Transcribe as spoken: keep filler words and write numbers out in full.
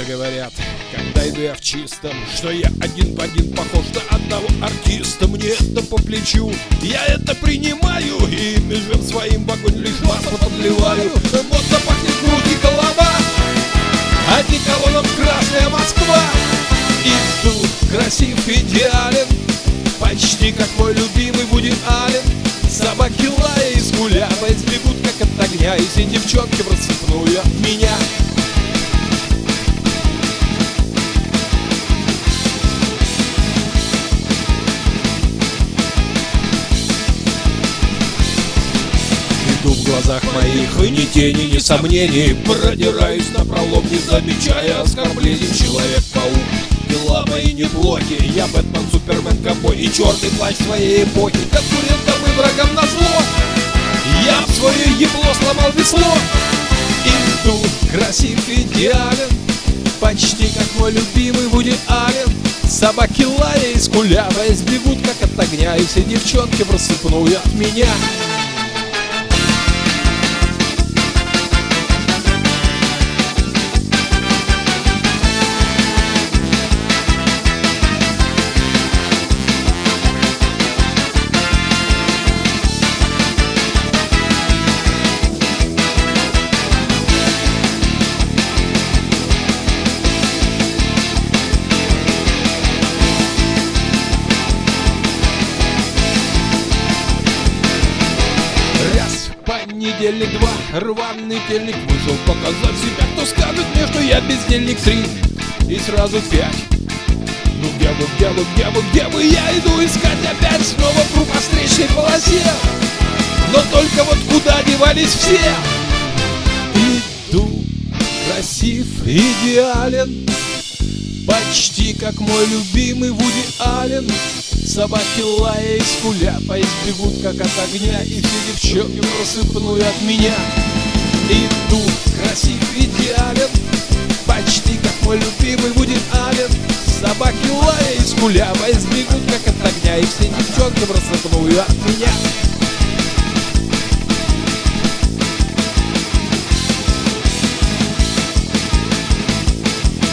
говорят, когда иду я в чистом, что я один в один похож на одного артиста. Мне это по плечу, я это принимаю, и имиджем своим в огонь лишь масло подливаю. Модно пахнет грудь и голова, одеколоном красная Москва. Иду красив, идеален, почти как мой любимый Вуди Аллен. Собаки лая и скуля избегут как от огня, и все девчонки в рассыпную от меня. Иду в глазах моих, и ни тени, ни сомнений, продираюсь напролом, не замечая оскорблений. Человек-паук, дела мои неплохи, я Бэтмен, Супермен, ковбой и черный плащ своей эпохи. Конкурентам и врагам назло я в свое ебло сломал весло. Иду красив, идеален, почти как мой любимый Вуди Аллен. Собаки лая и скуля избегут как от огня, и все девчонки в рассыпную от меня. Понедельник, два, рваный тельник вышел показать себя. Кто скажет мне, что я бездельник? Три и сразу пять. Ну где вы, где вы, где вы, где вы? Я иду искать опять снова круг по встречной полосе. Но только вот куда девались все? Иду красив, идеален, почти как мой любимый Вуди Аллен. Собаки лая и скуля избегут как от огня, и все девчонки в рассыпную от меня. Иду красив, идеален, почти как мой любимый Вуди Аллен. Собаки лая и скуля избегут как от огня, и все девчонки в рассыпную от меня.